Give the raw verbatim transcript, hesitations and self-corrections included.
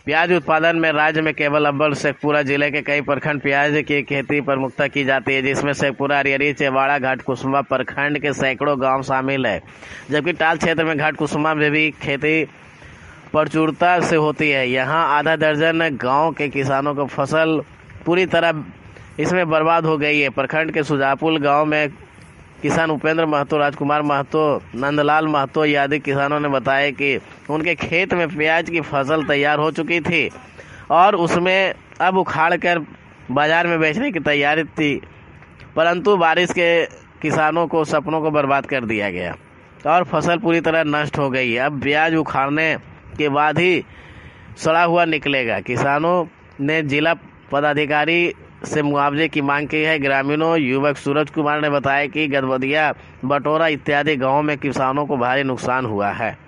प्याज उत्पादन में राज्य में केवल अव्वल शेखपुरा जिले के कई प्रखंड प्याज की खेती प्रमुखता की जाती है, जिसमें शेखपुरा, अरियरी, चेवाड़ा, घाटकुसुम्भा प्रखंड के सैकड़ों गांव शामिल है। जबकि टाल क्षेत्र में घाटकुसुम्भा में भी खेती प्रचुरता से होती है। यहाँ आधा दर्जन गांव के किसानों को फसल पूरी तरह इसमें बर्बाद हो गई है। प्रखंड के सुजापुल गांव में किसान उपेंद्र महतो, राजकुमार महतो, नंदलाल महतो आदि किसानों ने बताया कि उनके खेत में प्याज की फसल तैयार हो चुकी थी और उसमें अब उखाड़ कर बाजार में बेचने की तैयारी थी, परंतु बारिश के किसानों को सपनों को बर्बाद कर दिया गया और फसल पूरी तरह नष्ट हो गई है। अब प्याज उखाड़ने के बाद ही सड़ा हुआ निकलेगा। किसानों ने जिला पदाधिकारी से मुआवजे की मांग की है। ग्रामीणों युवक सूरज कुमार ने बताया कि गदबदिया, बटोरा इत्यादि गांवों में किसानों को भारी नुकसान हुआ है।